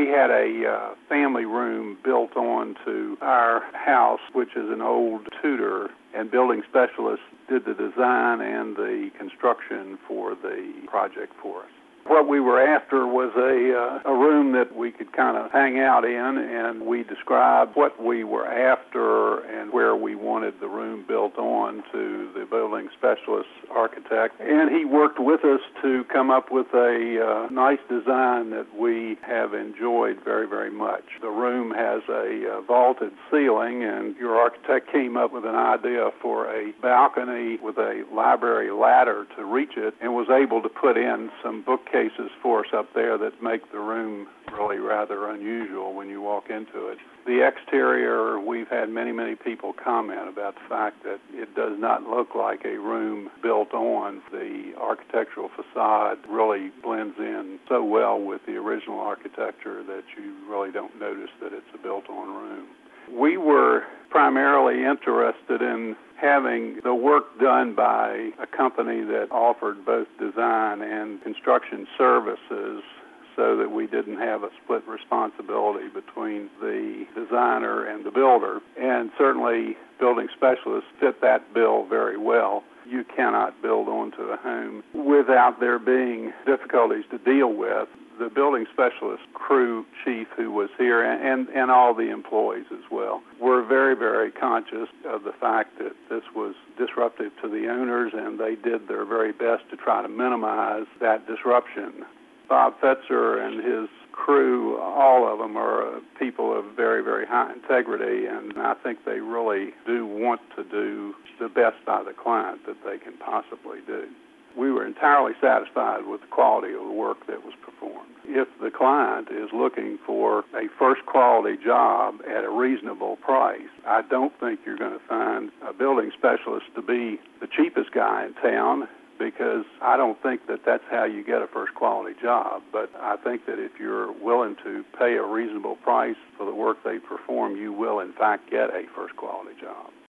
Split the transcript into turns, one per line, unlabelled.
We had a family room built onto our house, which is an old Tudor, and building specialists did the design and the construction for the project for us. What we were after was a room that we could kind of hang out in, and we described what we were after and where we wanted the room built on to the building specialist architect. And he worked with us to come up with a nice design that we have enjoyed very, very much. The room has a vaulted ceiling, and your architect came up with an idea for a balcony with a library ladder to reach it, and was able to put in some bookcases for us up there that make the room really rather unusual when you walk into it. The exterior, we've had many, many people comment about the fact that it does not look like a room built on. The architectural facade really blends in so well with the original architecture that you really don't notice that it's a built-on room. We were primarily interested in having the work done by a company that offered both design and construction services so that we didn't have a split responsibility between the designer and the builder. And certainly building specialists fit that bill very well. You cannot build onto a home without there being difficulties to deal with. The building specialist crew chief who was here and all the employees as well were very, very conscious of the fact that this was disruptive to the owners, and they did their very best to try to minimize that disruption. Bob Fetzer and his crew, all of them are people of very, very high integrity, and I think they really do want to do the best by the client that they can possibly do. We were entirely satisfied with the quality of the work that was performed. If the client is looking for a first-quality job at a reasonable price, I don't think you're going to find a building specialist to be the cheapest guy in town, because I don't think that that's how you get a first-quality job. But I think that if you're willing to pay a reasonable price for the work they perform, you will, in fact, get a first-quality job.